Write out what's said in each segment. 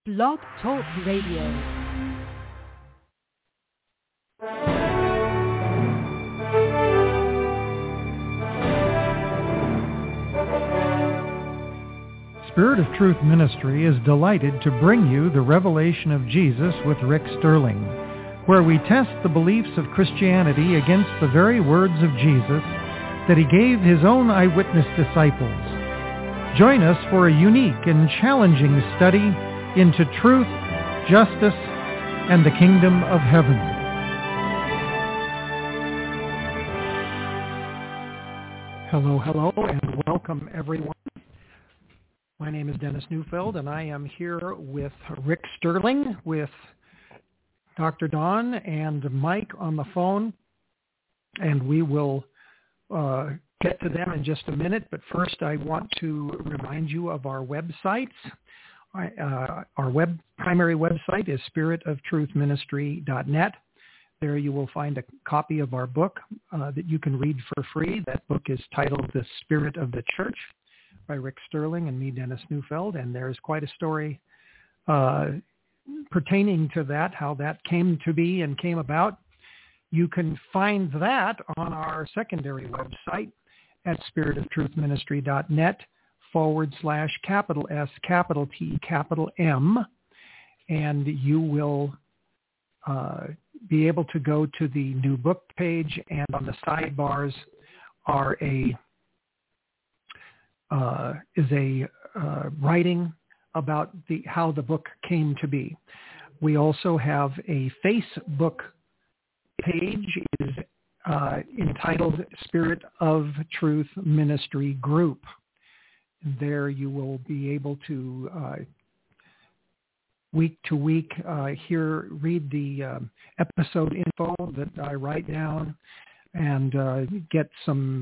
Blog Talk Radio. Spirit of Truth Ministry is delighted to bring you the Revelation of Jesus with Rick Sterling, where we test the beliefs of Christianity against the very words of Jesus that he gave his own eyewitness disciples. Join us for a unique and challenging study into truth, justice, and the kingdom of heaven. Hello, and welcome everyone. My name is Dennis Neufeld, and I am here with Rick Sterling, with Dr. Don and Mike on the phone, and we will get to them in just a minute. But first, I want to remind you of our websites. Our primary website is spiritoftruthministry.net. There you will find a copy of our book that you can read for free. That book is titled The Spirit of the Church by Rick Sterling and me, Dennis Neufeld, and there's quite a story pertaining to that, how that came to be and came about. You can find that on our secondary website at spiritoftruthministry.net/S, capital T, capital M, and you will be able to go to the new book page, and on the sidebars are is a writing about how the book came to be. We also have a Facebook page is entitled Spirit of Truth Ministry Group. There you will be able to week to week read the episode info that I write down, and get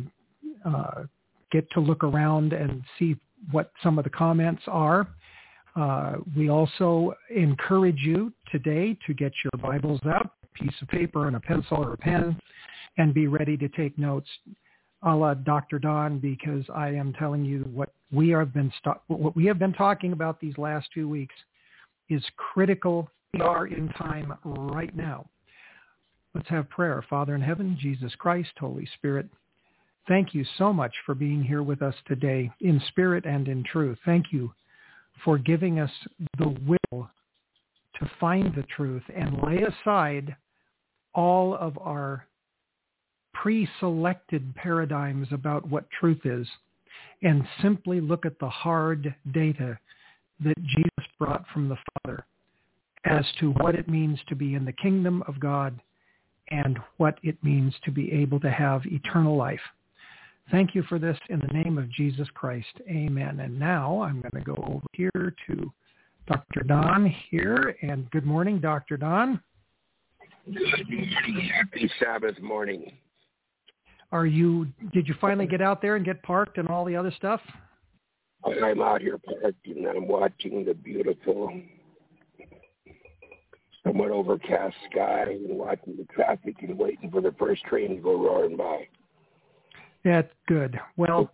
to look around and see what some of the comments are. We also encourage you today to get your Bibles out, a piece of paper and a pencil or a pen, and be ready to take notes, a la Dr. Don, because I am telling you what we have been talking about these last 2 weeks is critical. We are in time right now. Let's have prayer. Father in heaven, Jesus Christ, Holy Spirit, thank you so much for being here with us today in spirit and in truth. Thank you for giving us the will to find the truth and lay aside all of our pre-selected paradigms about what truth is and simply look at the hard data that Jesus brought from the Father as to what it means to be in the kingdom of God and what it means to be able to have eternal life. Thank you for this in the name of Jesus Christ. Amen. And now I'm going to go over here to Dr. Don here. And good morning, Dr. Don. Good morning. Happy Sabbath morning. Did you finally get out there and get parked and all the other stuff? I'm out here parked and I'm watching the beautiful, somewhat overcast sky and watching the traffic and waiting for the first train to go roaring by. That's good. Well,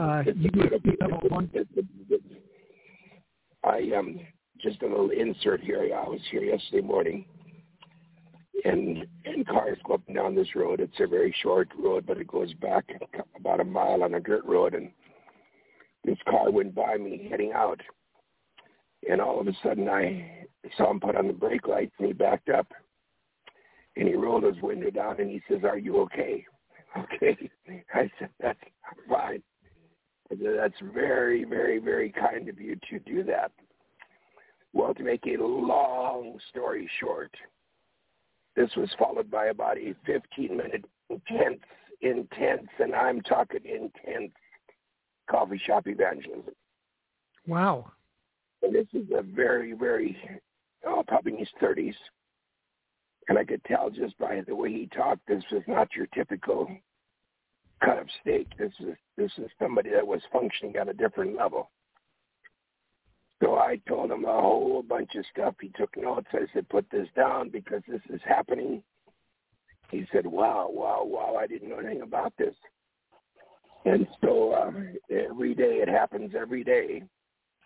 just a little insert here. I was here yesterday morning, and cars go up and down this road. It's a very short road, but it goes back about a mile on a dirt road, and this car went by me heading out, and all of a sudden I saw him put on the brake lights, and he backed up, and he rolled his window down, and he says, "Are you okay?" Okay. I said, "That's fine." I said, "That's very, very, very kind of you to do that." Well, to make a long story short, this was followed by about a 15-minute intense, and I'm talking intense, coffee shop evangelism. Wow. And this is a very, very, probably in his 30s. And I could tell just by the way he talked, this was not your typical cut of steak. This is somebody that was functioning at a different level. So I told him a whole bunch of stuff. He took notes. I said, "Put this down because this is happening." He said, wow, I didn't know anything about this. And so every day, it happens every day.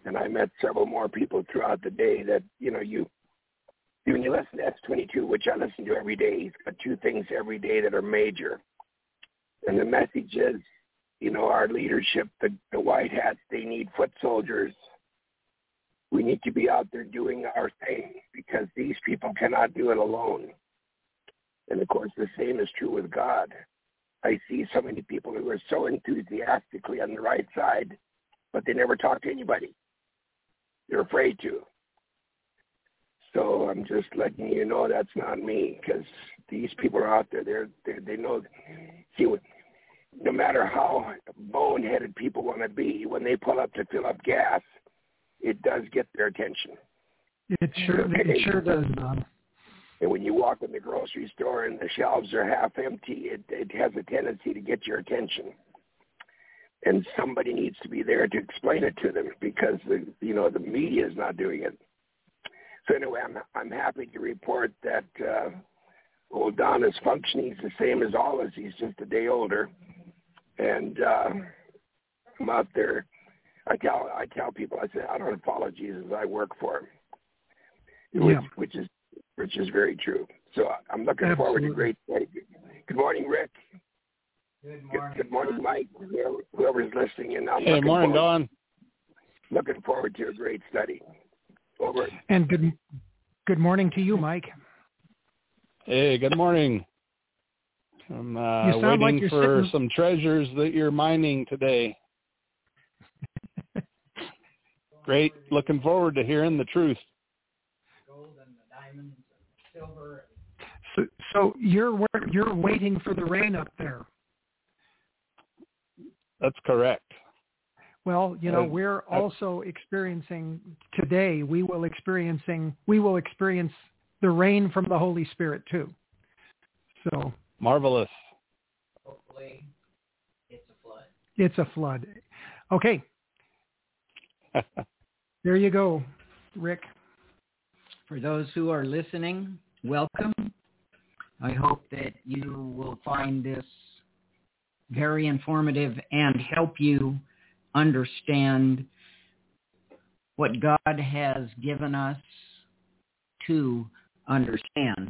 And I met several more people throughout the day that, when you listen to S22, which I listen to every day, he's got two things every day that are major. And the message is, our leadership, the white hats, they need foot soldiers. We need to be out there doing our thing because these people cannot do it alone. And of course, the same is true with God. I see so many people who are so enthusiastically on the right side, but they never talk to anybody. They're afraid to. So I'm just letting you know that's not me, because these people are out there. They know. See, no matter how boneheaded people want to be, when they pull up to fill up gas, it does get their attention. It sure does, Don. And when you walk in the grocery store and the shelves are half empty, it has a tendency to get your attention. And somebody needs to be there to explain it to them, because the media is not doing it. So anyway, I'm happy to report that old Don is functioning. He's the same as always. He's just a day older. And I'm out there. I tell people, I say, I don't follow Jesus, I work for him, which is very true. So I'm looking forward to great study. Good morning, Rick. Good morning, Mike. Whoever's listening, and Good morning, Don. Looking forward to a great study. Over. And good morning to you, Mike. Hey, good morning. I'm waiting for some treasures that you're mining today. Great. Looking forward to hearing the truth. Gold and the diamonds and silver. So you're waiting for the rain up there. That's correct. Well, we're also experiencing today. We will experience the rain from the Holy Spirit too. So marvelous. Hopefully, it's a flood. It's a flood. Okay. There you go, Rick. For those who are listening, welcome. I hope that you will find this very informative and help you understand what God has given us to understand.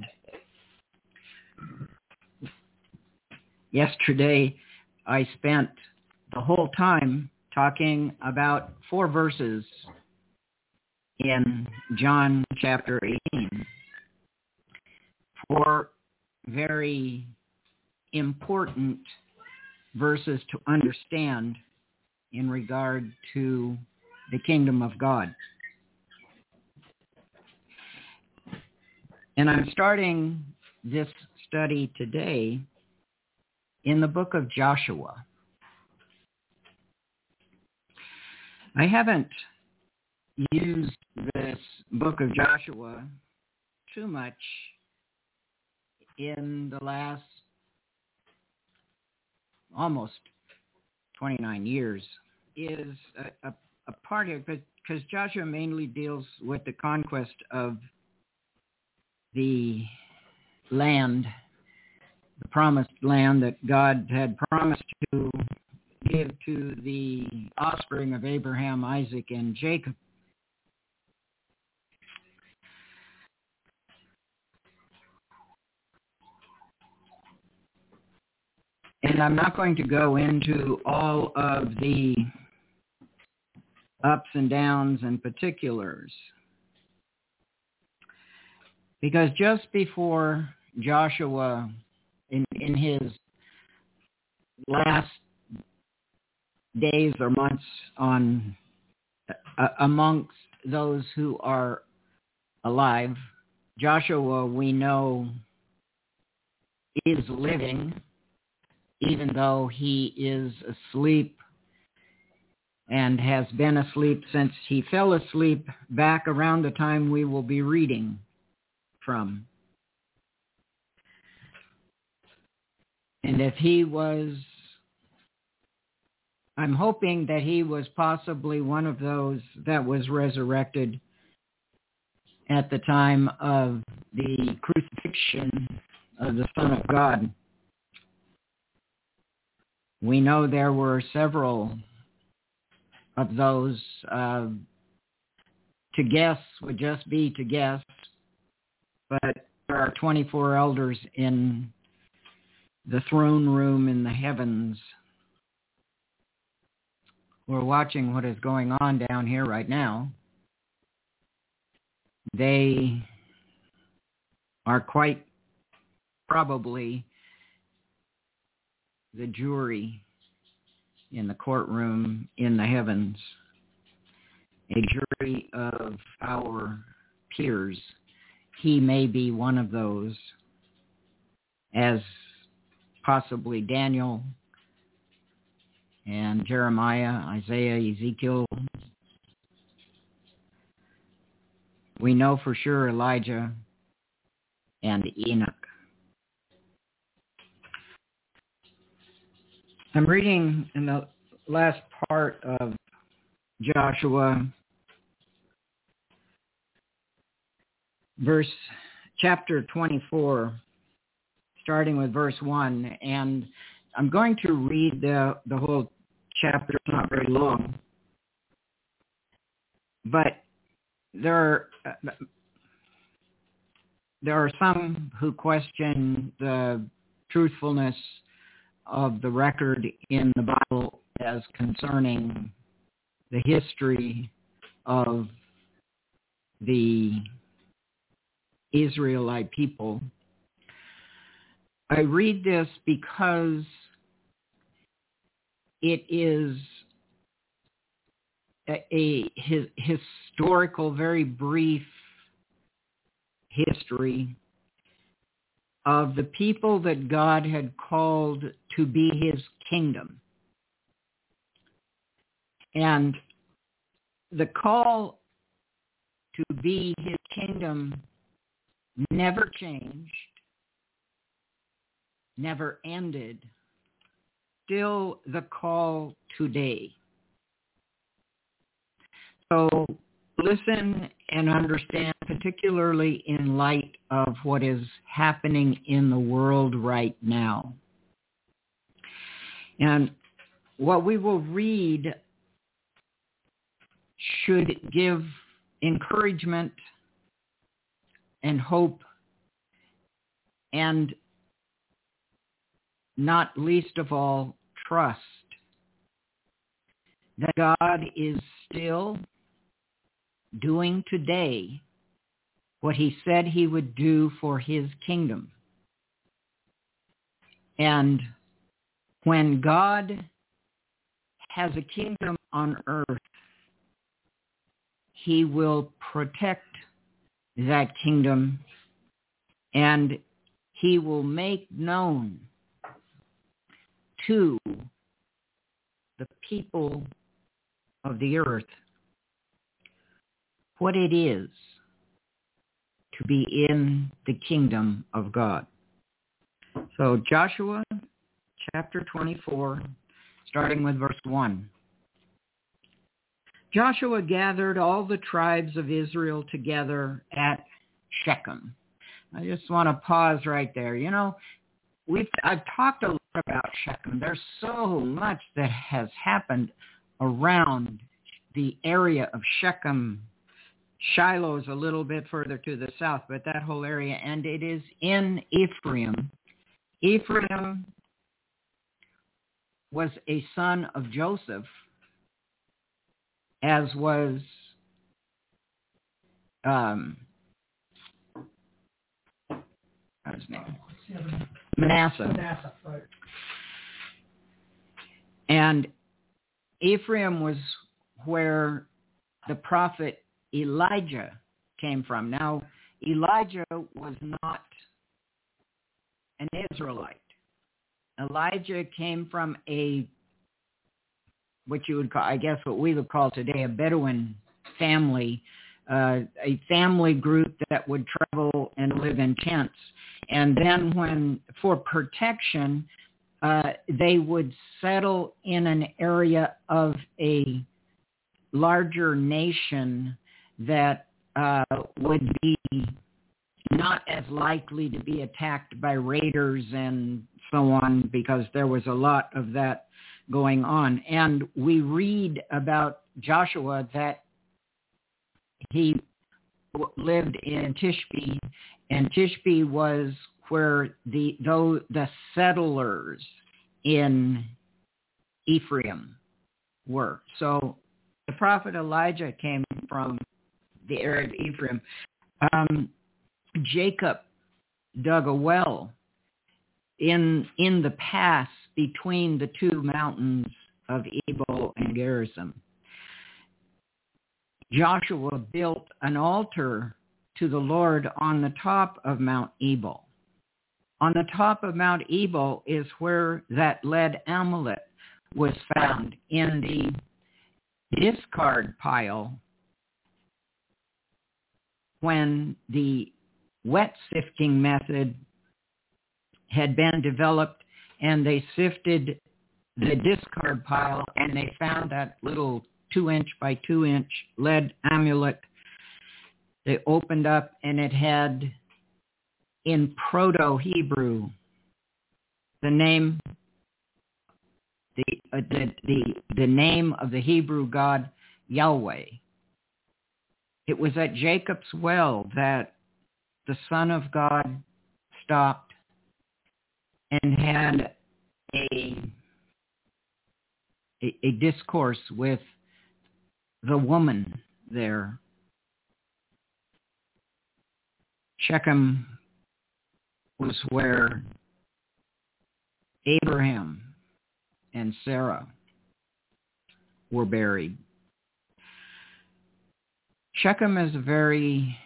Yesterday, I spent the whole time talking about 4 verses in John chapter 18. 4 very important verses to understand in regard to the kingdom of God. And I'm starting this study today in the book of Joshua. I haven't used this book of Joshua too much in the last almost 29 years. Is a part of it because Joshua mainly deals with the conquest of the land, the promised land that God had promised to give to the offspring of Abraham, Isaac, and Jacob. And I'm not going to go into all of the ups and downs and particulars, because just before Joshua, in his last days or months on amongst those who are alive, Joshua, we know, is living, even though he is asleep and has been asleep since he fell asleep back around the time we will be reading from. And if he was, I'm hoping that he was possibly one of those that was resurrected at the time of the crucifixion of the Son of God. We know there were several of those to guess would just be to guess, but there are 24 elders in the throne room in the heavens. We're watching what is going on down here right now. They are quite probably the jury in the courtroom in the heavens, a jury of our peers. He may be one of those, as possibly Daniel and Jeremiah, Isaiah, Ezekiel. We know for sure Elijah and Enoch. I'm reading in the last part of Joshua, chapter 24, starting with verse 1, and I'm going to read the whole chapter. It's not very long, but there are some who question the truthfulness of the record in the Bible as concerning the history of the Israelite people. I read this because it is a historical, very brief history of the people that God had called to be his kingdom. And the call to be his kingdom never changed, never ended, still the call today. So listen and understand, particularly in light of what is happening in the world right now. And what we will read should give encouragement and hope, and not least of all, trust that God is still doing today what he said he would do for his kingdom. And when God has a kingdom on earth, he will protect that kingdom, and he will make known to the people of the earth what it is to be in the kingdom of God. So Joshua chapter 24, starting with verse 1. Joshua gathered all the tribes of Israel together at Shechem. I just want to pause right there. You know, I've talked a lot about Shechem. There's so much that has happened around the area of Shechem. Shiloh's a little bit further to the south, but that whole area, and it is in Ephraim. Ephraim was a son of Joseph, as was what's his name? Manasseh. Right. And Ephraim was where the prophet Elijah came from. Now, Elijah was not an Israelite. Elijah came from what you would call, I guess what we would call today, a Bedouin family, a family group that would travel and live in tents. And then for protection, they would settle in an area of a larger nation that would be not as likely to be attacked by raiders and so on, because there was a lot of that going on. And we read about Joshua that he lived in Tishbe, and Tishbe was where the settlers in Ephraim were. So the prophet Elijah came from the area of Ephraim. Jacob dug a well in the pass between the two mountains of Ebal and Gerizim. Joshua built an altar to the Lord on the top of Mount Ebal. On the top of Mount Ebal is where that lead amulet was found in the discard pile when the wet sifting method had been developed, and they sifted the discard pile and they found that little 2-inch by 2-inch lead amulet. They opened up and it had in Proto-Hebrew the name the name of the Hebrew God Yahweh. It was at Jacob's well that the Son of God stopped and had a discourse with the woman there. Shechem was where Abraham and Sarah were buried. Shechem is a very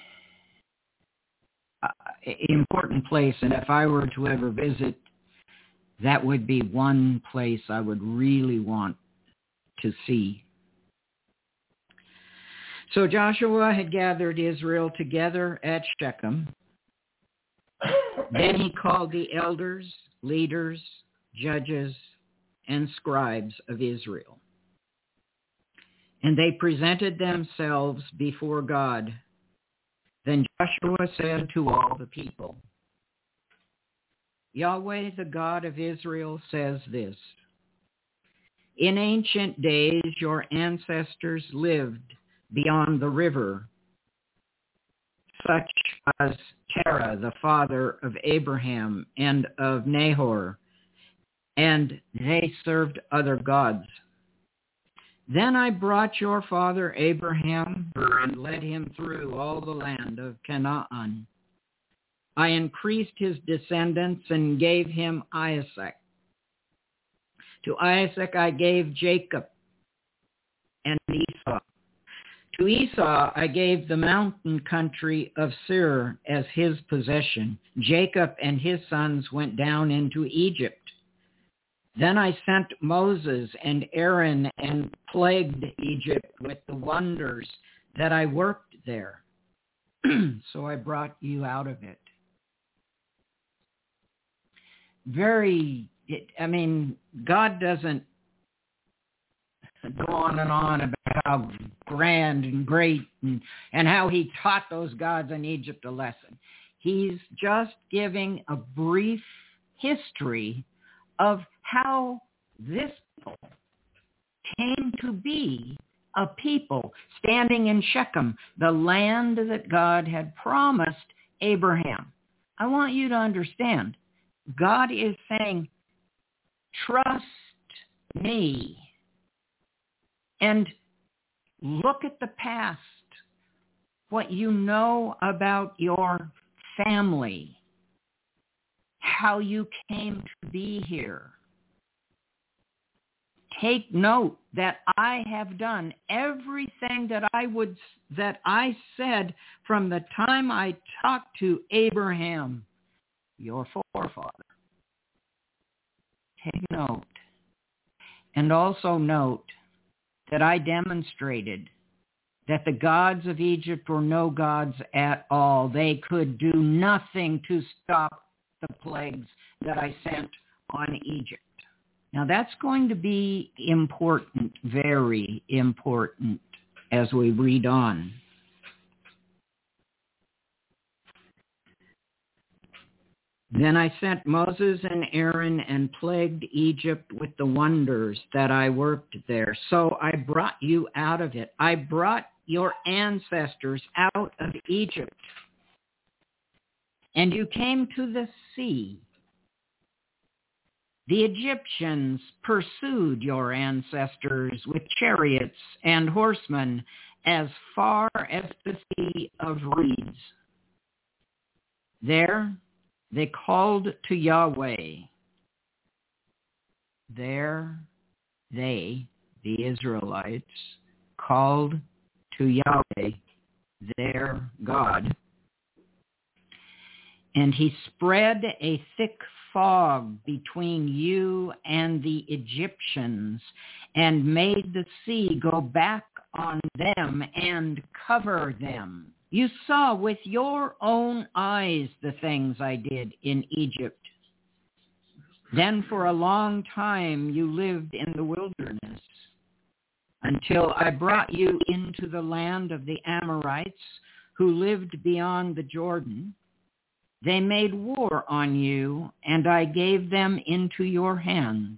important place, and if I were to ever visit, that would be one place I would really want to see. So Joshua had gathered Israel together at Shechem. Then he called the elders, leaders, judges, and scribes of Israel. And they presented themselves before God. Then Joshua said to all the people, Yahweh, the God of Israel, says this: in ancient days your ancestors lived beyond the river, such as Terah, the father of Abraham and of Nahor, and they served other gods. Then I brought your father Abraham and led him through all the land of Canaan. I increased his descendants and gave him Isaac. To Isaac I gave Jacob and Esau. To Esau I gave the mountain country of Seir as his possession. Jacob and his sons went down into Egypt. Then I sent Moses and Aaron and plagued Egypt with the wonders that I worked there. So I brought you out of it. God doesn't go on and on about how grand and great and how he taught those gods in Egypt a lesson. He's just giving a brief history of how this people came to be a people standing in Shechem, the land that God had promised Abraham. I want you to understand, God is saying, trust me and look at the past, what you know about your family, how you came to be here. Take note that I have done everything that I said from the time I talked to Abraham, your forefather. Take note. And also note that I demonstrated that the gods of Egypt were no gods at all. They could do nothing to stop the plagues that I sent on Egypt. Now that's going to be important, very important, as we read on. Then I sent Moses and Aaron and plagued Egypt with the wonders that I worked there. So I brought you out of it. I brought your ancestors out of Egypt, and you came to the sea. The Egyptians pursued your ancestors with chariots and horsemen as far as the Sea of Reeds. There they called to Yahweh. There they, the Israelites, called to Yahweh, their God. And he spread a thick fog between you and the Egyptians and made the sea go back on them and cover them. You saw with your own eyes the things I did in Egypt. Then for a long time you lived in the wilderness until I brought you into the land of the Amorites who lived beyond the Jordan. They made war on you, and I gave them into your hands.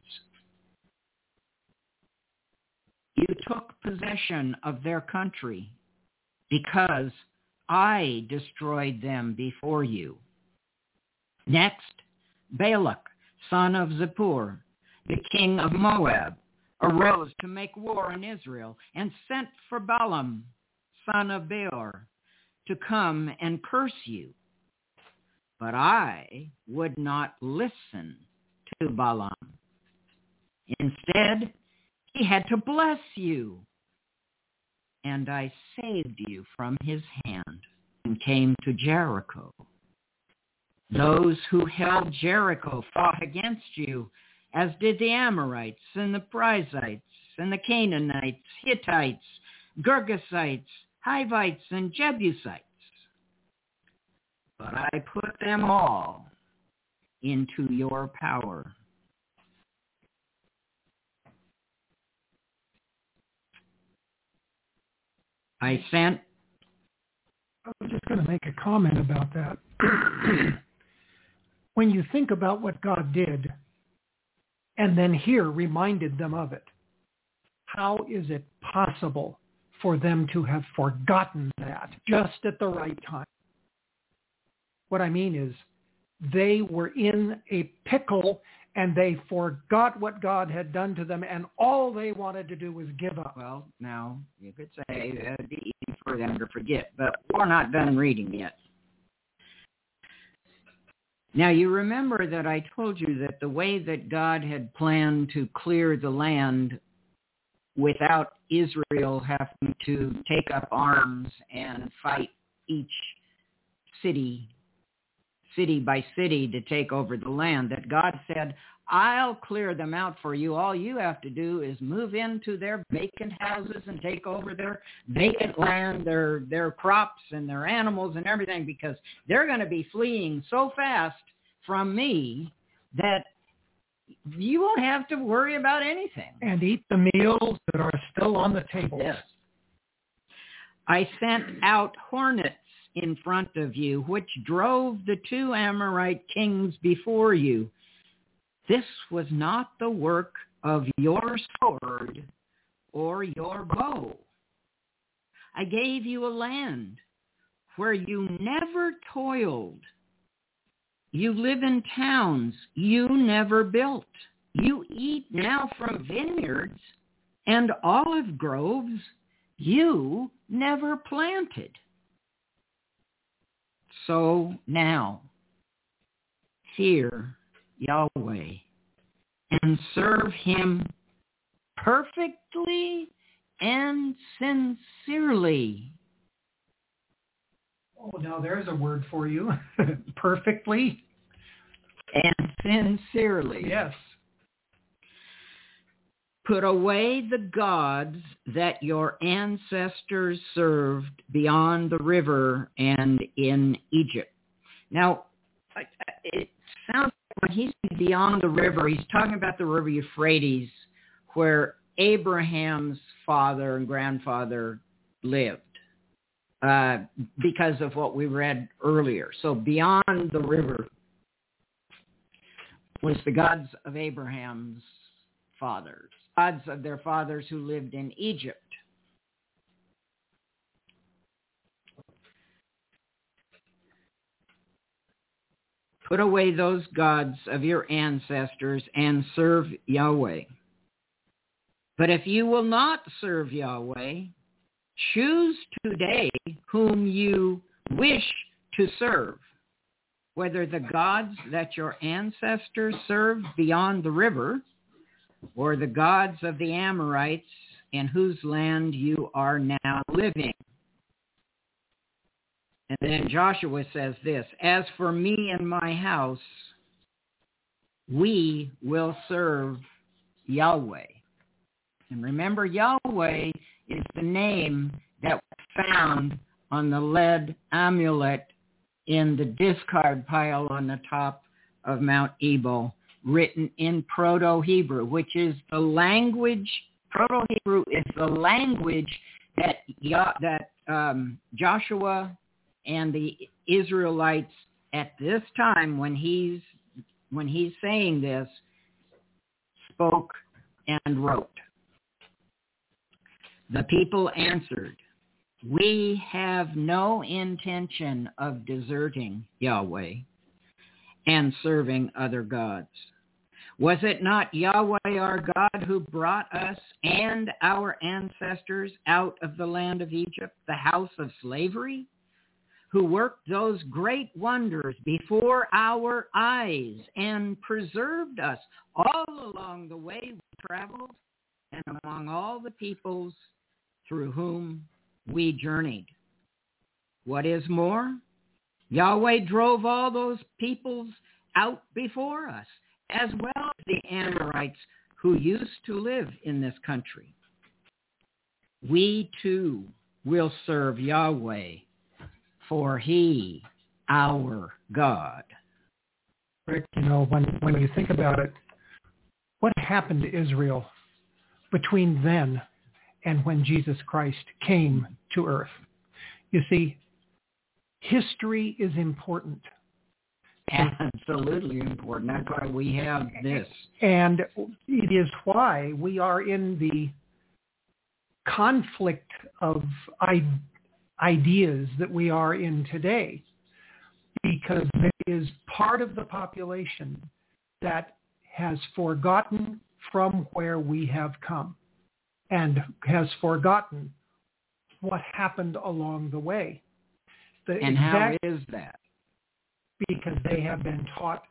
You took possession of their country because I destroyed them before you. Next, Balak, son of Zippor, the king of Moab, arose to make war on Israel and sent for Balaam, son of Beor, to come and curse you. But I would not listen to Balaam. Instead, he had to bless you. And I saved you from his hand and came to Jericho. Those who held Jericho fought against you, as did the Amorites and the Perizzites and the Canaanites, Hittites, Girgasites, Hivites, and Jebusites. But I put them all into your power. I was just going to make a comment about that. When you think about what God did, and then here reminded them of it, how is it possible for them to have forgotten that just at the right time? What I mean is they were in a pickle and they forgot what God had done to them, and all they wanted to do was give up. Well, now, you could say that would be easy for them to forget, but we're not done reading yet. Now, you remember that I told you that the way that God had planned to clear the land without Israel having to take up arms and fight each city by city to take over the land, that God said, I'll clear them out for you. All you have to do is move into their vacant houses and take over their vacant land, their crops and their animals and everything, because they're going to be fleeing so fast from me that you won't have to worry about anything. And eat the meals that are still on the table. Yes. I sent out hornets in front of you, which drove the 2 Amorite kings before you. This was not the work of your sword or your bow. I gave you a land where you never toiled. You live in towns you never built. You eat now from vineyards and olive groves you never planted. So now, fear Yahweh and serve him perfectly and sincerely. Oh, now there's a word for you. Perfectly and sincerely. Yes. Put away the gods that your ancestors served beyond the river and in Egypt. Now, it sounds like when he's beyond the river, he's talking about the river Euphrates, where Abraham's father and grandfather lived, because of what we read earlier. So beyond the river was the gods of Abraham's fathers, gods of their fathers who lived in Egypt. Put away those gods of your ancestors and serve Yahweh. But if you will not serve Yahweh, choose today whom you wish to serve, whether the gods that your ancestors served beyond the river, or the gods of the Amorites in whose land you are now living. And then Joshua says this, as for me and my house, we will serve Yahweh. And remember, Yahweh is the name that was found on the lead amulet in the discard pile on the top of Mount Ebal, written in Proto-Hebrew, which is the language, Proto-Hebrew is the language that Joshua and the Israelites at this time, when he's saying this, spoke and wrote. The people answered, we have no intention of deserting Yahweh and serving other gods. Was it not Yahweh our God who brought us and our ancestors out of the land of Egypt, the house of slavery, who worked those great wonders before our eyes and preserved us all along the way we traveled and among all the peoples through whom we journeyed? What is more, Yahweh drove all those peoples out before us, as well as the Amorites who used to live in this country. We too will serve Yahweh, for he, our God. Rick, when you think about it, what happened to Israel between then and when Jesus Christ came to earth? You see, history is important. Absolutely important. That's why we have this. And it is why we are in the conflict of ideas that we are in today, because there is part of the population that has forgotten from where we have come and has forgotten what happened along the way. How is that? Because they have been taught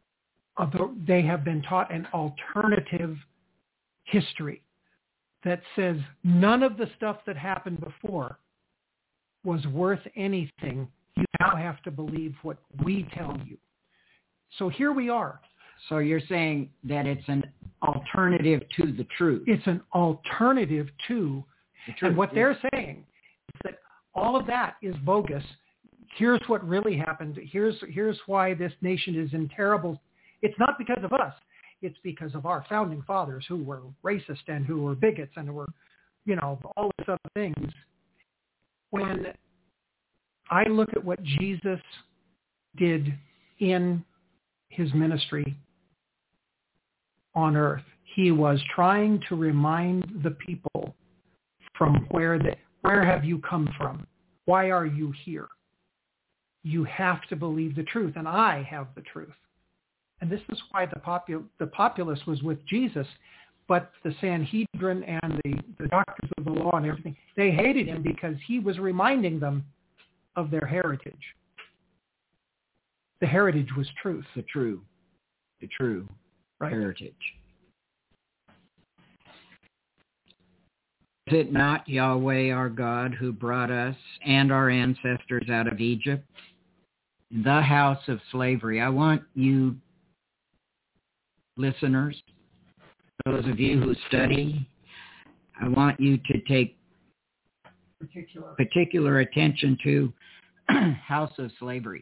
an alternative history that says none of the stuff that happened before was worth anything. You now have to believe what we tell you. So here we are. So you're saying that it's an alternative to the truth. It's an alternative to the truth. And what they're saying is that all of that is bogus. Here's what really happened. Here's why this nation is in terrible. It's not because of us. It's because of our founding fathers who were racist and who were bigots and who were, all these other things. When I look at what Jesus did in his ministry on earth, he was trying to remind the people from where have you come from? Why are you here? You have to believe the truth, and I have the truth. And this is why the populace was with Jesus, but the Sanhedrin and the doctors of the law and everything, they hated him because he was reminding them of their heritage. The heritage was truth. The true right. Heritage. Is it not Yahweh our God who brought us and our ancestors out of Egypt, the house of slavery? I want you listeners, those of you who study, I want you to take particular attention to house of slavery.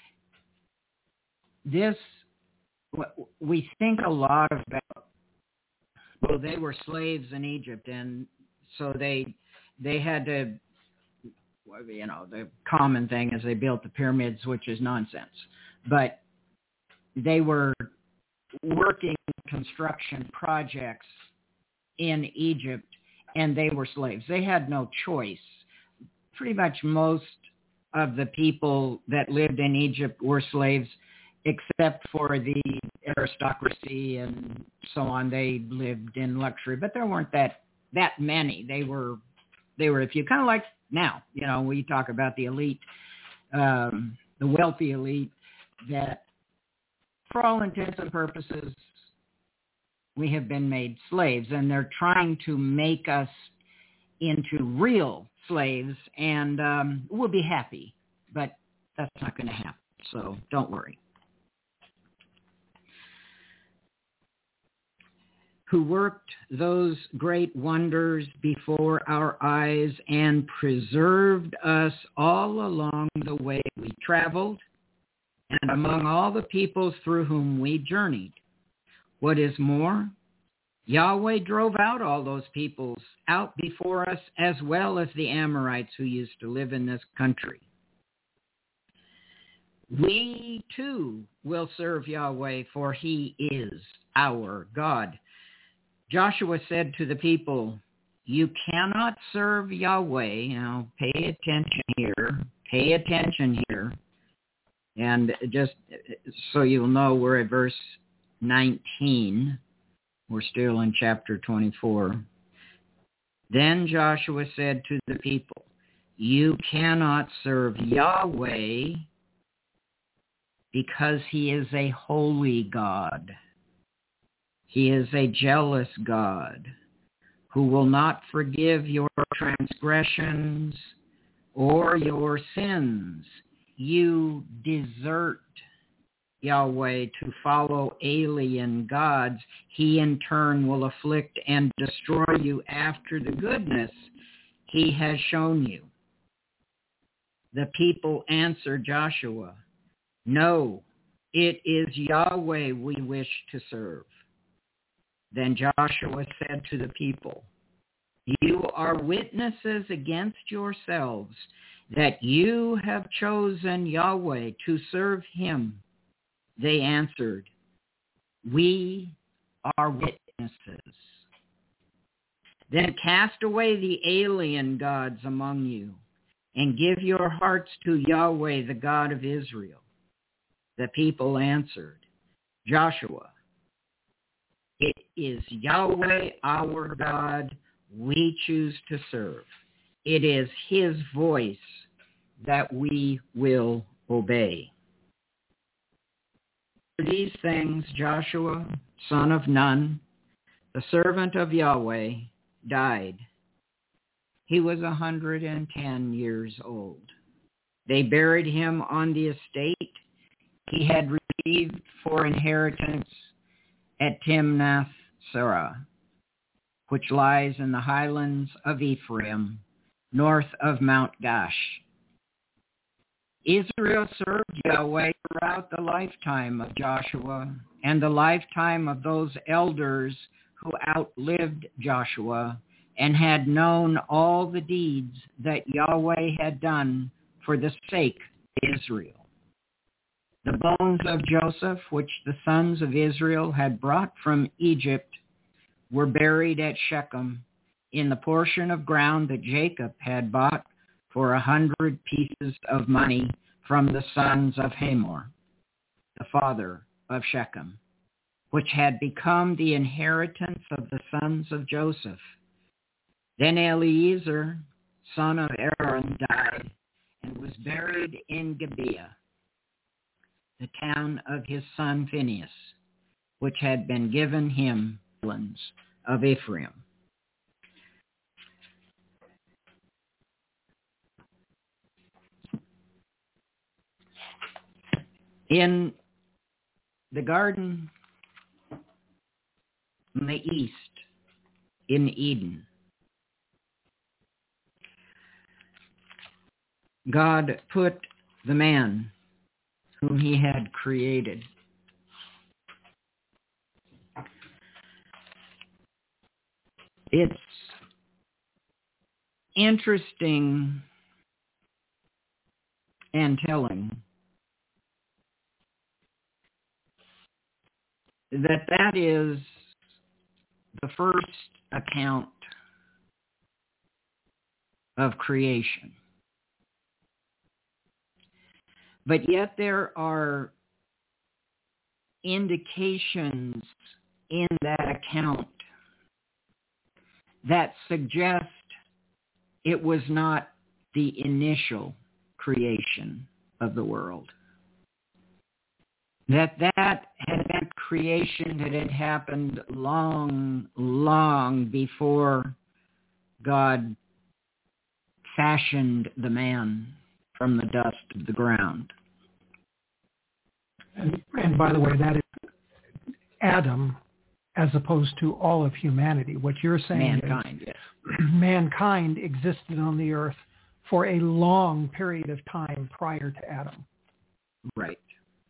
This, we think a lot about, well, they were slaves in Egypt, and so they had to, the common thing is they built the pyramids, which is nonsense. But they were working construction projects in Egypt, and they were slaves. They had no choice. Pretty much most of the people that lived in Egypt were slaves, except for the aristocracy and so on. They lived in luxury, but there weren't that many. They were if you kind of like now, we talk about the elite, the wealthy elite, that for all intents and purposes, we have been made slaves, and they're trying to make us into real slaves, and we'll be happy, but that's not going to happen, so don't worry. Who worked those great wonders before our eyes and preserved us all along the way we traveled and among all the peoples through whom we journeyed. What is more, Yahweh drove out all those peoples out before us, as well as the Amorites who used to live in this country. We too will serve Yahweh, for he is our God. Joshua said to the people, you cannot serve Yahweh. Now, pay attention here. And just so you'll know, we're at verse 19. We're still in chapter 24. Then Joshua said to the people, you cannot serve Yahweh because he is a holy God. He is a jealous God who will not forgive your transgressions or your sins. You desert Yahweh to follow alien gods. He in turn will afflict and destroy you after the goodness he has shown you. The people answered Joshua, no, it is Yahweh we wish to serve. Then Joshua said to the people, you are witnesses against yourselves that you have chosen Yahweh to serve him. They answered, we are witnesses. Then cast away the alien gods among you and give your hearts to Yahweh, the God of Israel. The people answered, Joshua, it is Yahweh our God we choose to serve. It is his voice that we will obey. For these things Joshua, son of Nun, the servant of Yahweh, died. He was 110 years old. They buried him on the estate he had received for inheritance at Timnath-Serah, which lies in the highlands of Ephraim, north of Mount Gash. Israel served Yahweh throughout the lifetime of Joshua and the lifetime of those elders who outlived Joshua and had known all the deeds that Yahweh had done for the sake of Israel. The bones of Joseph, which the sons of Israel had brought from Egypt, were buried at Shechem in the portion of ground that Jacob had bought for 100 pieces of money from the sons of Hamor, the father of Shechem, which had become the inheritance of the sons of Joseph. Then Eliezer, son of Aaron, died and was buried in Gibeah, the town of his son Phinehas, which had been given him lands of Ephraim. In the garden in the east, in Eden, God put the man whom he had created. It's interesting and telling that is the first account of creation. But yet there are indications in that account that suggest it was not the initial creation of the world. That had been creation that had happened long, long before God fashioned the man from the dust of the ground. And by the way, that is Adam as opposed to all of humanity. What you're saying mankind, is yes. Mankind existed on the earth for a long period of time prior to Adam. Right.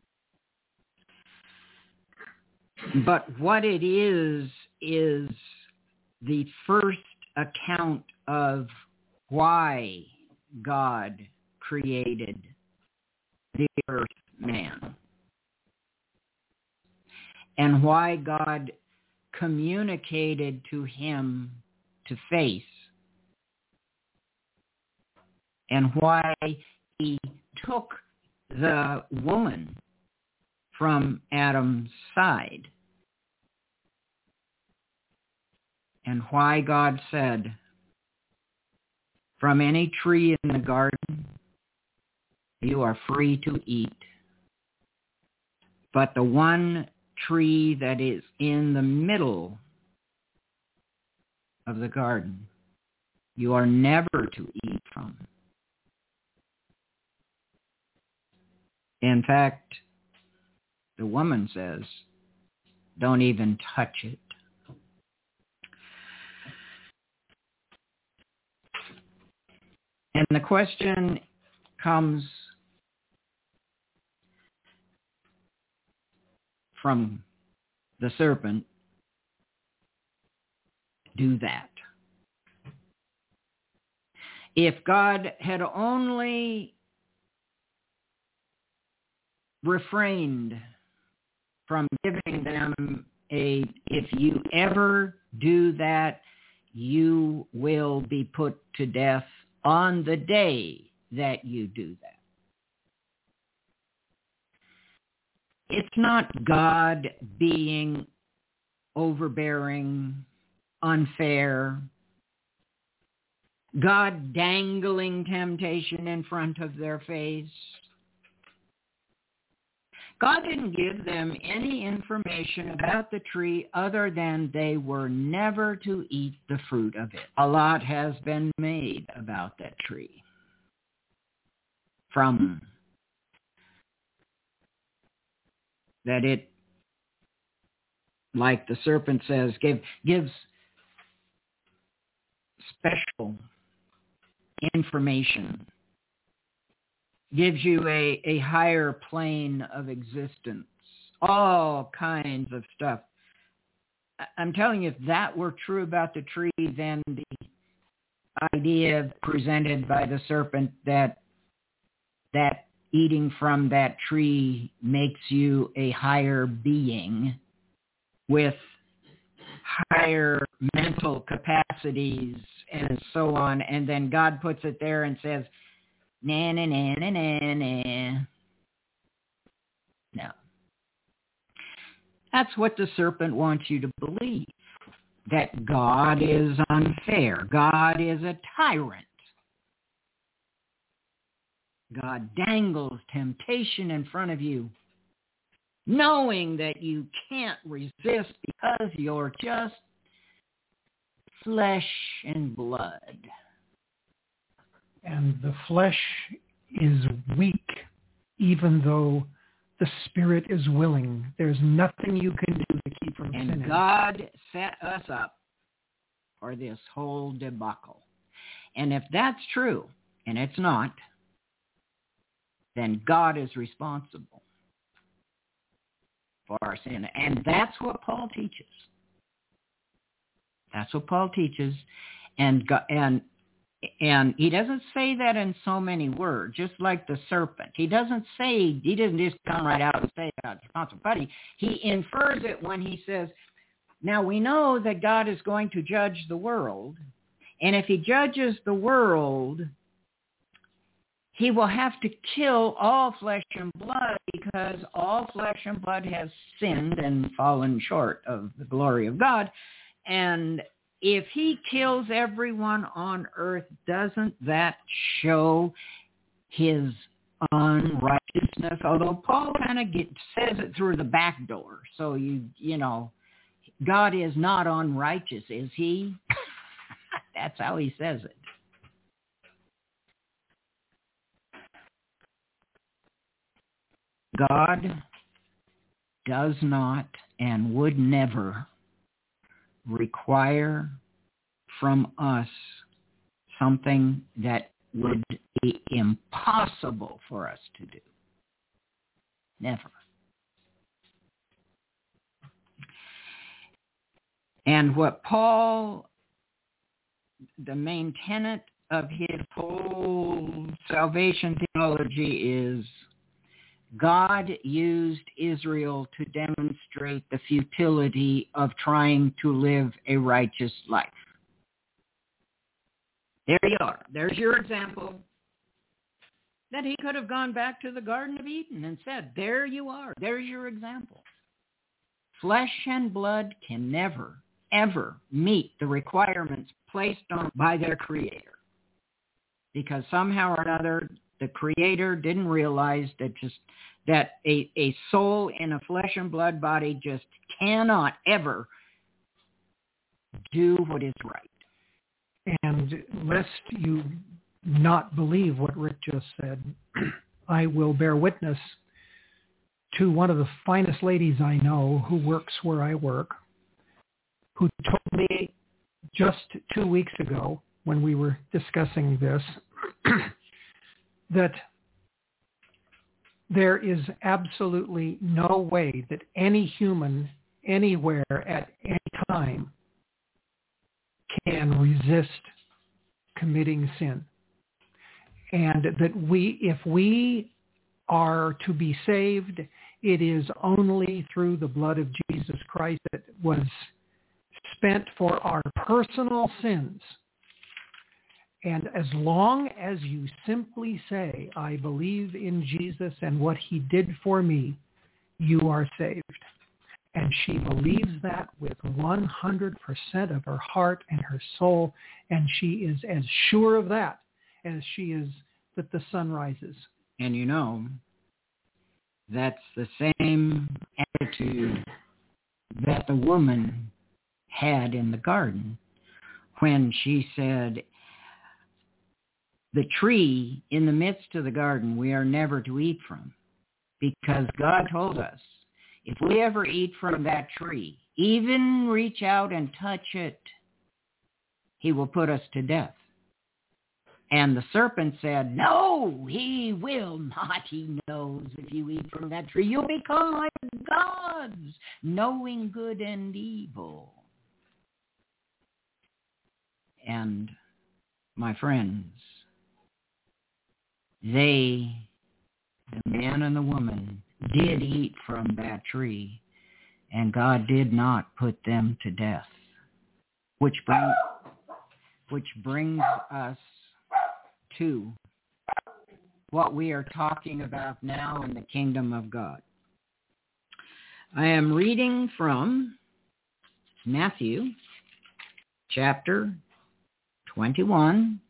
But what it is the first account of why God created the earth man and why God communicated to him to face and why he took the woman from Adam's side and why God said, from any tree in the garden you are free to eat, but the one tree that is in the middle of the garden you are never to eat from. In fact, the woman says, don't even touch it. And the question comes from the serpent, do that. If God had only refrained from giving them if you ever do that, you will be put to death on the day that you do that. It's not God being overbearing, unfair, God dangling temptation in front of their face. God didn't give them any information about the tree other than they were never to eat the fruit of it. A lot has been made about that tree. From that it, like the serpent says, gives special information, gives you a higher plane of existence, all kinds of stuff. I'm telling you, if that were true about the tree, then the idea presented by the serpent that eating from that tree makes you a higher being with higher mental capacities and so on, and then God puts it there and says, nah, nah, nah, nah, nah, nah. No. That's what the serpent wants you to believe, that God is unfair. God is a tyrant. God dangles temptation in front of you, knowing that you can't resist because you're just flesh and blood. And the flesh is weak, even though the spirit is willing. There's nothing you can do to keep from sinning. And God set us up for this whole debacle. And if that's true, and it's not, then God is responsible for our sin. And that's what Paul teaches. That's what Paul teaches. And he doesn't say that in so many words, just like the serpent. He doesn't just come right out and say God's responsible. But he infers it when he says, now we know that God is going to judge the world. And if he judges the world, he will have to kill all flesh and blood because all flesh and blood has sinned and fallen short of the glory of God. And if he kills everyone on earth, doesn't that show his unrighteousness? Although Paul kind of says it through the back door. So, you know, God is not unrighteous, is he? That's how he says it. God does not and would never require from us something that would be impossible for us to do. Never. And what Paul, the main tenet of his whole salvation theology is, God used Israel to demonstrate the futility of trying to live a righteous life. There you are. There's your example. That he could have gone back to the Garden of Eden and said, there you are. There's your example. Flesh and blood can never, ever meet the requirements placed on by their Creator. Because somehow or another, the Creator didn't realize that a soul in a flesh and blood body just cannot ever do what is right. And lest you not believe what Rick just said, I will bear witness to one of the finest ladies I know who works where I work, who told me just 2 weeks ago when we were discussing this, that there is absolutely no way that any human anywhere at any time can resist committing sin. And that if we are to be saved, it is only through the blood of Jesus Christ that was spent for our personal sins. And as long as you simply say, I believe in Jesus and what he did for me, you are saved. And she believes that with 100% of her heart and her soul, and she is as sure of that as she is that the sun rises. And you know, that's the same attitude that the woman had in the garden when she said, the tree in the midst of the garden we are never to eat from, because God told us, if we ever eat from that tree, even reach out and touch it, he will put us to death. And the serpent said, no, he will not. He knows if you eat from that tree, you'll become like gods, knowing good and evil. And my friends, the man and the woman, did eat from that tree, and God did not put them to death. Which brings us to what we are talking about now in the kingdom of God. I am reading from Matthew chapter 21,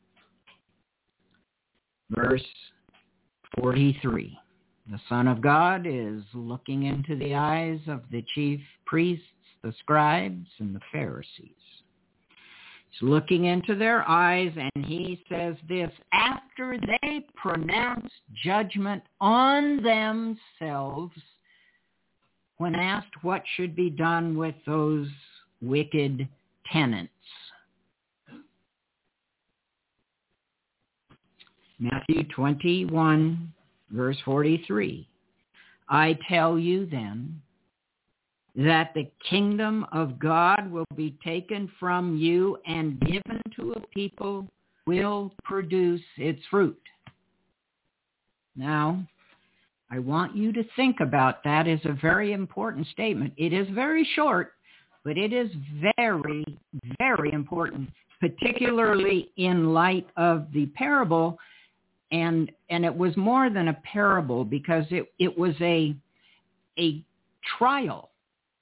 verse 43. The Son of God is looking into the eyes of the chief priests, the scribes, and the Pharisees. He's looking into their eyes, and he says this, after they pronounce judgment on themselves when asked what should be done with those wicked tenants. Matthew 21, verse 43. I tell you then that the kingdom of God will be taken from you and given to a people will produce its fruit. Now, I want you to think about that as a very important statement. It is very short, but it is very, very important, particularly in light of the parable And it was more than a parable, because it was a trial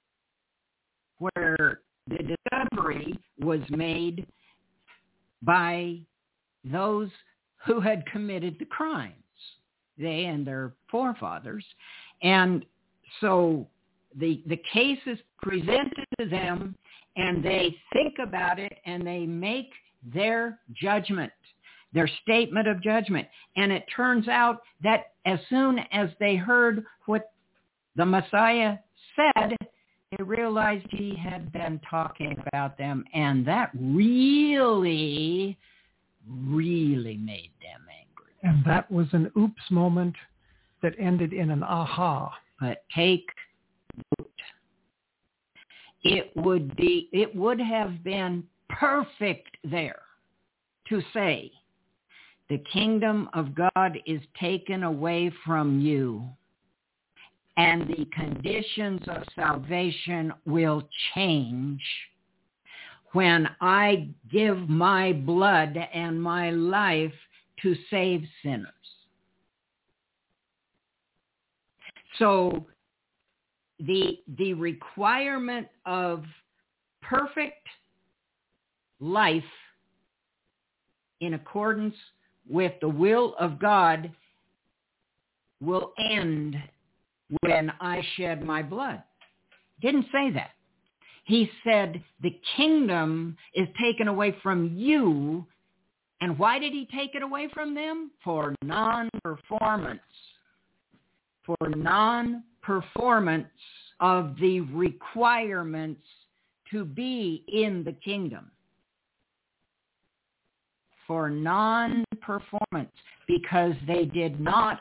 where the discovery was made by those who had committed the crimes, they and their forefathers. And so the case is presented to them, and they think about it, and they make their judgment, their statement of judgment. And it turns out that as soon as they heard what the Messiah said, they realized he had been talking about them, and that really, really made them angry. And that was an oops moment that ended in an aha. But take note. It would have been perfect there to say, the kingdom of God is taken away from you, and the conditions of salvation will change when I give my blood and my life to save sinners. So the requirement of perfect life in accordance with the will of God will end when I shed my blood. Didn't say that. He said the kingdom is taken away from you. And why did he take it away from them? For non-performance. For non-performance of the requirements to be in the kingdom. For non-performance, because they did not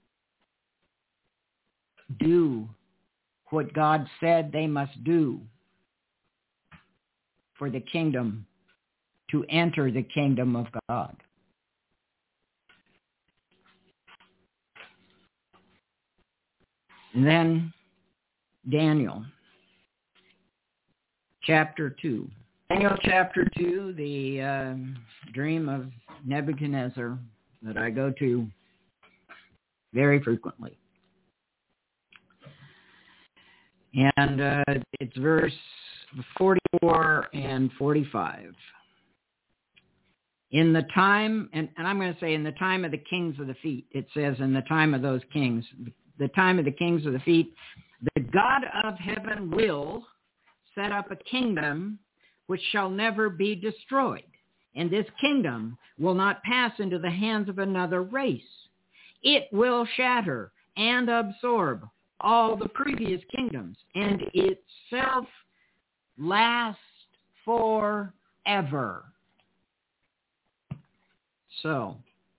do what God said they must do for the kingdom, to enter the kingdom of God. And then Daniel, chapter 2. Daniel chapter 2, the dream of Nebuchadnezzar that I go to very frequently. And it's verse 44 and 45. In the time, and I'm going to say in the time of the kings of the feet, it says in the time of those kings, the time of the kings of the feet, the God of heaven will set up a kingdom which shall never be destroyed. And this kingdom will not pass into the hands of another race. It will shatter and absorb all the previous kingdoms, and itself last forever. So,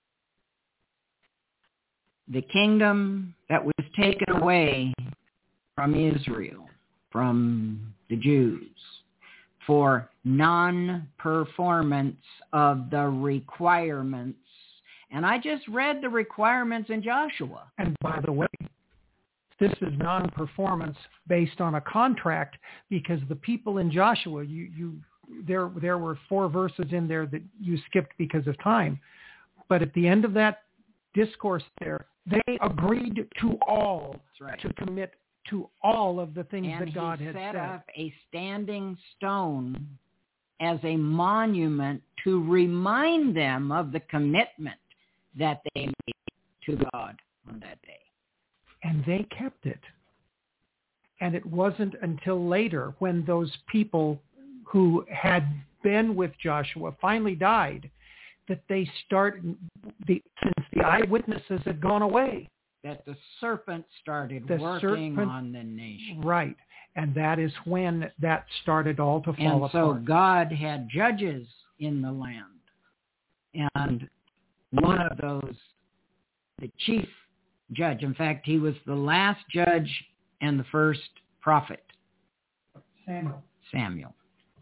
the kingdom that was taken away from Israel, from the Jews, for non-performance of the requirements. And I just read the requirements in Joshua. And by the way, this is non-performance based on a contract, because the people in Joshua, there were 4 verses in there that you skipped because of time. But at the end of that discourse there, they agreed to all, right, to commit to all of the things and that God had said. And he set up a standing stone as a monument to remind them of the commitment that they made to God on that day. And they kept it. And it wasn't until later, when those people who had been with Joshua finally died, that they since the eyewitnesses had gone away, that the serpent started working on the nation. Right. And that is when that started all to fall apart. And so God had judges in the land. And one of those, the chief judge, in fact, he was the last judge and the first prophet. Samuel.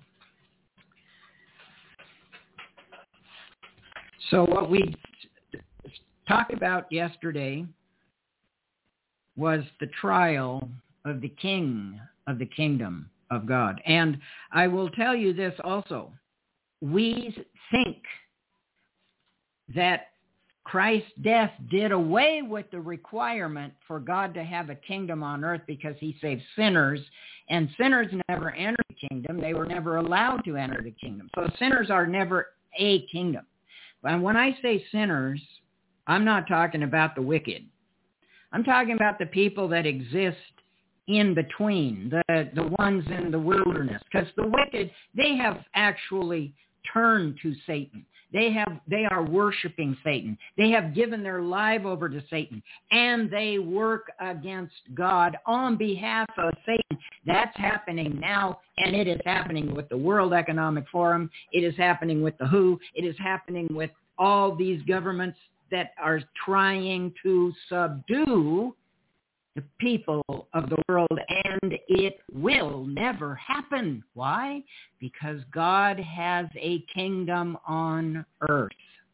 So what we talked about yesterday was the trial of the king of the kingdom of God. And I will tell you this also. We think that Christ's death did away with the requirement for God to have a kingdom on earth because he saved sinners, and sinners never entered the kingdom. They were never allowed to enter the kingdom. So sinners are never a kingdom. And when I say sinners, I'm not talking about the wicked. I'm talking about the people that exist in between, the ones in the wilderness. Because the wicked, they have actually turned to Satan. They are worshiping Satan. They have given their life over to Satan, and they work against God on behalf of Satan. That's happening now, and it is happening with the World Economic Forum. It is happening with the WHO. It is happening with all these governments that are trying to subdue the people of the world, and it will never happen. Why? Because God has a kingdom on earth.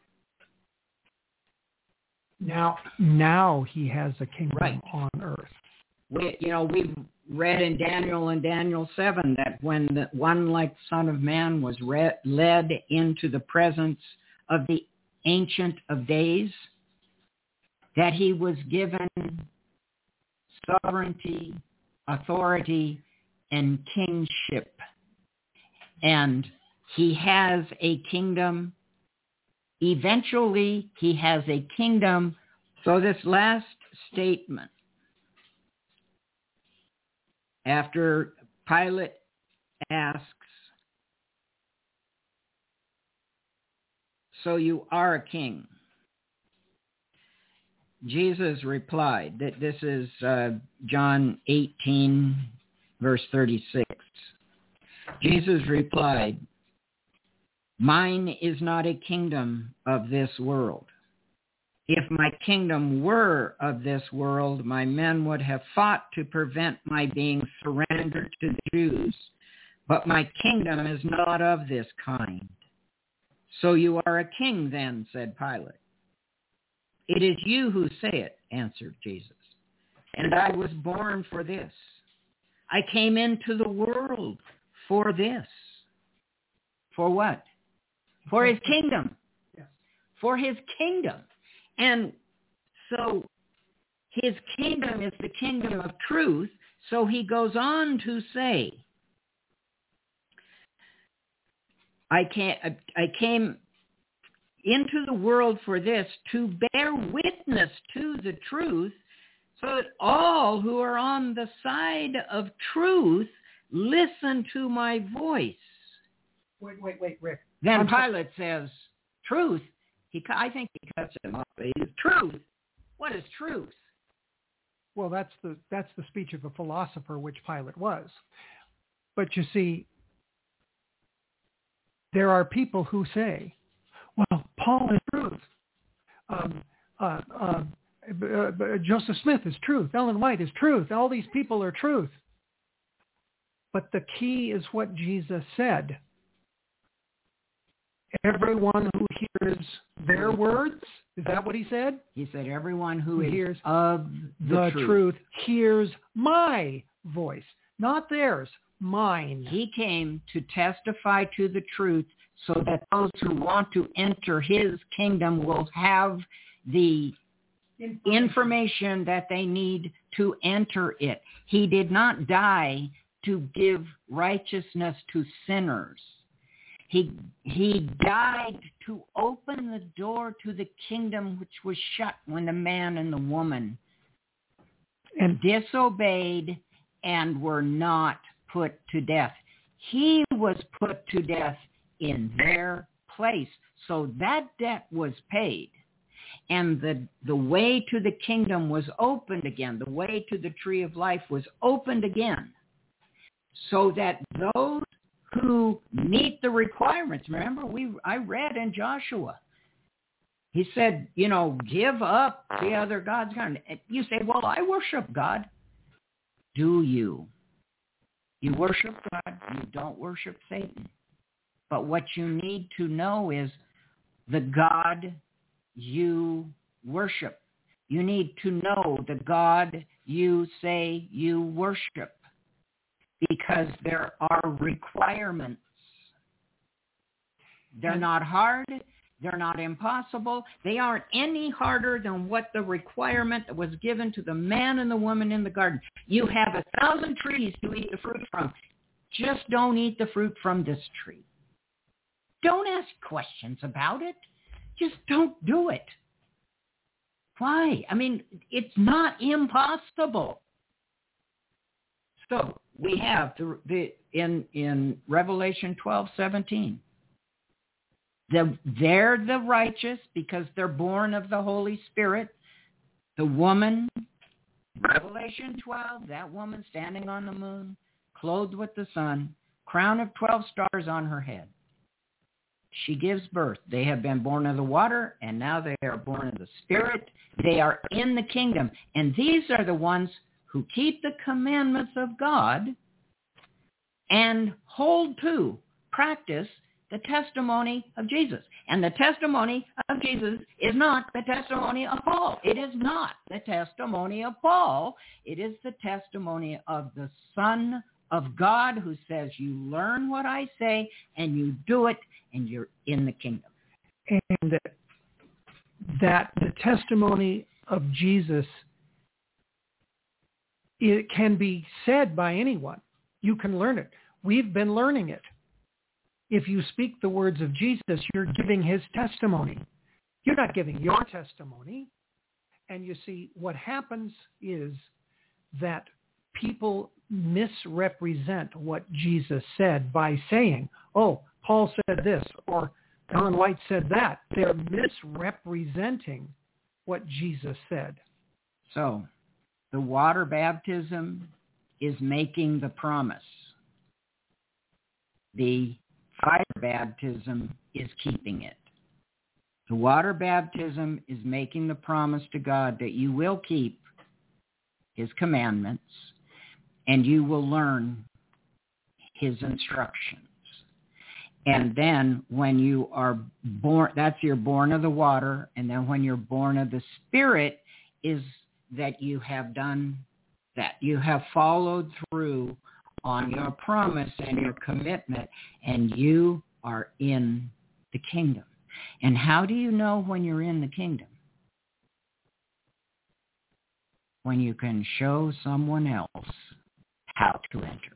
Now he has a kingdom on earth. We've read in Daniel 7 that when the one like Son of Man was led into the presence of the Ancient of Days, that he was given sovereignty, authority, and kingship. And he has a kingdom. Eventually, he has a kingdom. So this last statement, after Pilate asks, "So you are a king?" Jesus replied, that this is John 18, verse 36. Jesus replied, "Mine is not a kingdom of this world. If my kingdom were of this world, my men would have fought to prevent my being surrendered to the Jews. But my kingdom is not of this kind." "So you are a king then," said Pilate. "It is you who say it," answered Jesus. "And I was born for this. I came into the world for this." For what? For his kingdom. Yes. For his kingdom. And so his kingdom is the kingdom of truth. So he goes on to say, I came into the world for this, to bear witness to the truth, so that all who are on the side of truth listen to my voice. Wait, Rick. Then Pilate says, "Truth?" I think he cuts him off. Truth? What is truth? Well, that's the speech of a philosopher, which Pilate was. But you see, there are people who say, "Well, Paul is truth. Joseph Smith is truth. Ellen White is truth. All these people are truth." But the key is what Jesus said. Everyone who hears their words, is that what he said? He said, everyone who hears of the truth hears my voice. Not theirs, mine. He came to testify to the truth so that those who want to enter his kingdom will have the information that they need to enter it. He did not die to give righteousness to sinners. He died to open the door to the kingdom which was shut when the man and the woman disobeyed and were not put to death. He was put to death in their place. So that debt was paid. And the way to the kingdom was opened again. The way to the tree of life was opened again. So that those who meet the requirements, remember, I read in Joshua, he said, give up the other gods. You say, well, I worship God. Do you? You worship God, you don't worship Satan. But what you need to know is the God you worship. You need to know the God you say you worship, because there are requirements. They're not hard. They're not impossible. They aren't any harder than what the requirement that was given to the man and the woman in the garden. You have 1,000 trees to eat the fruit from. Just don't eat the fruit from this tree. Don't ask questions about it. Just don't do it. Why? I mean, it's not impossible. So we have in Revelation 12:17. They're the righteous because they're born of the Holy Spirit. The woman, Revelation 12, that woman standing on the moon, clothed with the sun, crown of 12 stars on her head. She gives birth. They have been born of the water, and now they are born of the Spirit. They are in the kingdom. And these are the ones who keep the commandments of God and hold to, practice the testimony of Jesus. And the testimony of Jesus is not the testimony of Paul. It is not the testimony of Paul. It is the testimony of the Son of God who says, you learn what I say and you do it and you're in the kingdom. And that the testimony of Jesus, it can be said by anyone. You can learn it. We've been learning it. If you speak the words of Jesus, you're giving his testimony. You're not giving your testimony. And you see, what happens is that people misrepresent what Jesus said by saying, oh, Paul said this, or Ellen White said that. They're misrepresenting what Jesus said. So the water baptism is making the promise. The fire baptism is keeping it. The water baptism is making the promise to God that you will keep his commandments and you will learn his instructions. And then when you are born, that's you're born of the water, and then when you're born of the Spirit is that you have done that. You have followed through on your promise and your commitment, and you are in the kingdom. And how do you know when you're in the kingdom? When you can show someone else how to enter.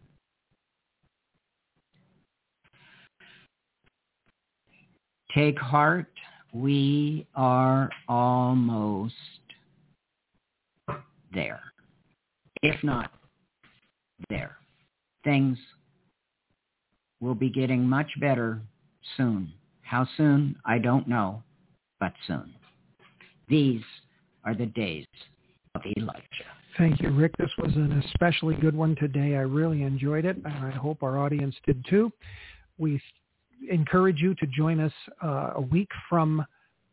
Take heart, we are almost there. If not there. Things will be getting much better soon. How soon? I don't know, but soon. These are the days of Elijah. Thank you, Rick. This was an especially good one today. I really enjoyed it, and I hope our audience did too. We encourage you to join us a week from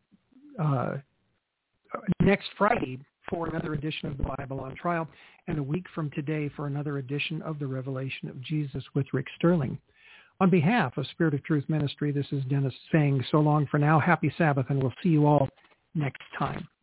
next Friday for another edition of the Bible on Trial, and a week from today for another edition of the Revelation of Jesus with Rick Sterling. On behalf of Spirit of Truth Ministry, this is Dennis saying so long for now. Happy Sabbath, and we'll see you all next time.